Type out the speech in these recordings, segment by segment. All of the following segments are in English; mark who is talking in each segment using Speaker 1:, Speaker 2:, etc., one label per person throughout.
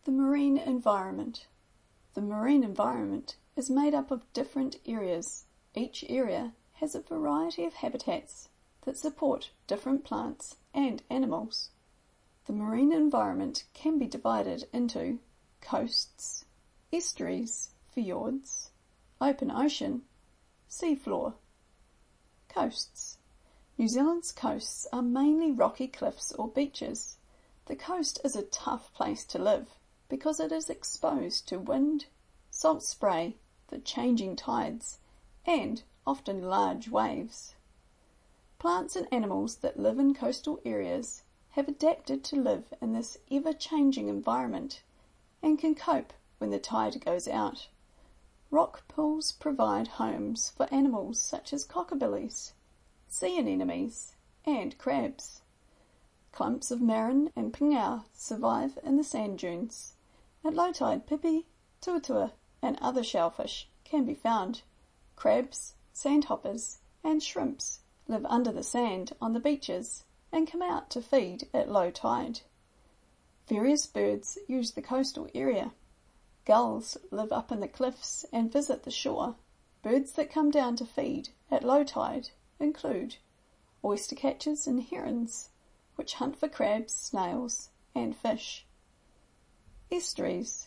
Speaker 1: The marine environment. The marine environment is made up of different areas. Each area has a variety of habitats that support different plants and animals. The marine environment can be divided into coasts, estuaries, fjords, open ocean, seafloor. Coasts. New Zealand's coasts are mainly rocky cliffs or beaches. The coast is a tough place to live because it is exposed to wind, salt spray, the changing tides, and often large waves. Plants and animals that live in coastal areas have adapted to live in this ever-changing environment and can cope when the tide goes out. Rock pools provide homes for animals such as cockabillies, sea anemones, and crabs. Clumps of marron and pingao survive in the sand dunes. At low tide, pipi, tuatua, and other shellfish can be found. Crabs, sandhoppers, and shrimps live under the sand on the beaches and come out to feed at low tide. Various birds use the coastal area. Gulls live up in the cliffs and visit the shore. Birds that come down to feed at low tide include oystercatchers and herons, which hunt for crabs, snails, and fish. Estuaries.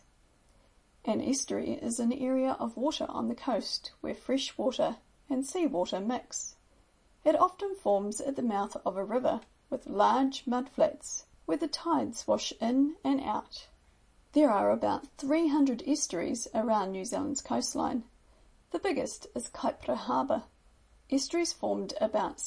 Speaker 1: An estuary is an area of water on the coast where fresh water and seawater mix. It often forms at the mouth of a river with large mudflats where the tides wash in and out. There are about 300 estuaries around New Zealand's coastline. The biggest is Kaipara Harbour. Estuaries formed about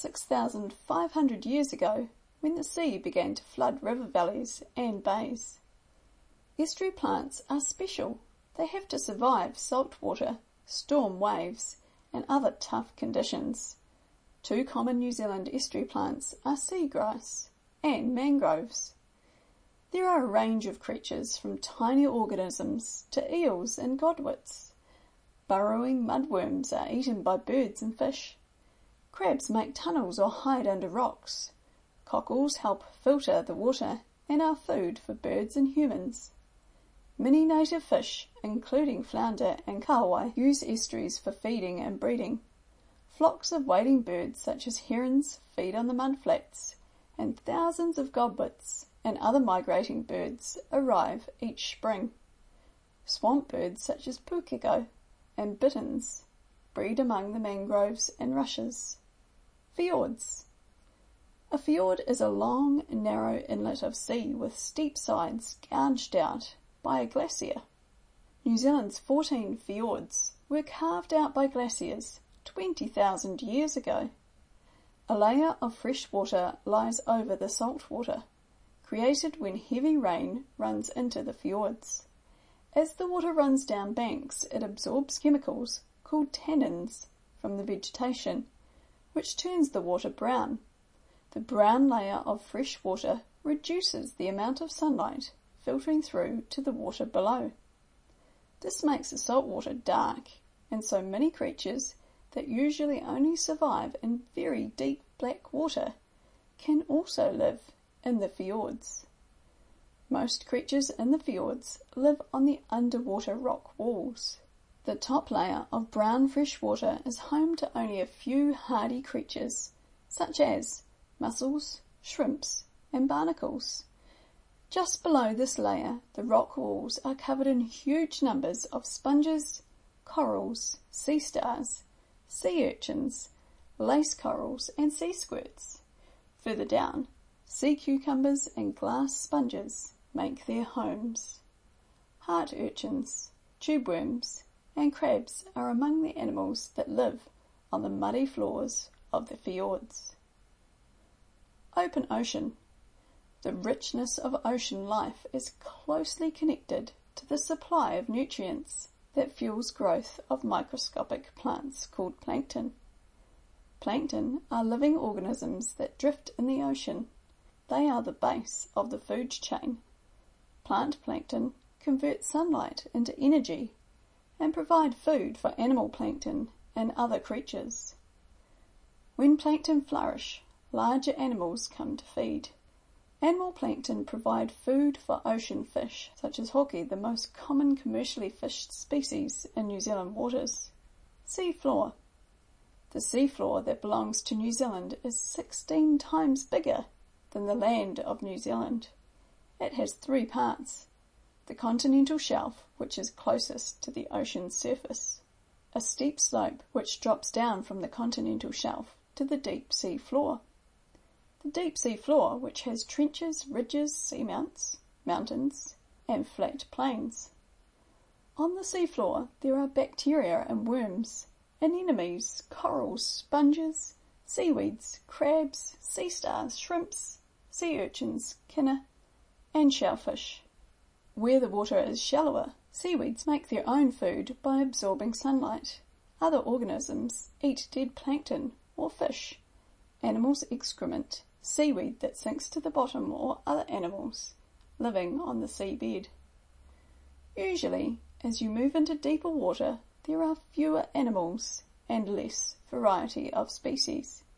Speaker 1: 6,500 years ago when the sea began to flood river valleys and bays. Estuary plants are special. They have to survive salt water, storm waves, and other tough conditions. Two common New Zealand estuary plants are seagrass and mangroves. There are a range of creatures from tiny organisms to eels and godwits. Burrowing mudworms are eaten by birds and fish. Crabs make tunnels or hide under rocks. Cockles help filter the water and are food for birds and humans. Many native fish, including flounder and kahawai, use estuaries for feeding and breeding. Flocks of wading birds such as herons feed on the mudflats, and thousands of godwits and other migrating birds arrive each spring. Swamp birds such as pukeko and bitterns breed among the mangroves and rushes. Fjords. A fjord is a long, narrow inlet of sea with steep sides gouged out by a glacier. New Zealand's 14 fjords were carved out by glaciers 20,000 years ago. A layer of fresh water lies over the salt water, created when heavy rain runs into the fjords. As the water runs down banks, it absorbs chemicals called tannins from the vegetation, which turns the water brown. The brown layer of fresh water reduces the amount of sunlight filtering through to the water below. This makes the salt water dark, and so many creatures that usually only survive in very deep black water can also live in the fjords. Most creatures in the fjords live on the underwater rock walls. The top layer of brown fresh water is home to only a few hardy creatures, such as mussels, shrimps, and barnacles. Just below this layer, the rock walls are covered in huge numbers of sponges, corals, sea stars, sea urchins, lace corals, and sea squirts. Further down, sea cucumbers and glass sponges make their homes. Heart urchins, tube worms, and crabs are among the animals that live on the muddy floors of the fjords. Open ocean. The richness of ocean life is closely connected to the supply of nutrients that fuels growth of microscopic plants called plankton. Plankton are living organisms that drift in the ocean. They are the base of the food chain. Plant plankton convert sunlight into energy and provide food for animal plankton and other creatures. When plankton flourish, larger animals come to feed. Animal plankton provide food for ocean fish, such as hoki, the most common commercially fished species in New Zealand waters. Sea floor. The sea floor that belongs to New Zealand is 16 times bigger than the land of New Zealand. It has 3 parts: the continental shelf, which is closest to the ocean's surface, a steep slope which drops down from the continental shelf to the deep sea floor. The deep sea floor, which has trenches, ridges, seamounts, mountains, and flat plains. On the sea floor there are bacteria and worms, anemones, corals, sponges, seaweeds, crabs, sea stars, shrimps, sea urchins, kinna, and shellfish. Where the water is shallower, seaweeds make their own food by absorbing sunlight. Other organisms eat dead plankton or fish, animals' excrement, seaweed that sinks to the bottom, or other animals living on the seabed. Usually, as you move into deeper water, there are fewer animals and less variety of species.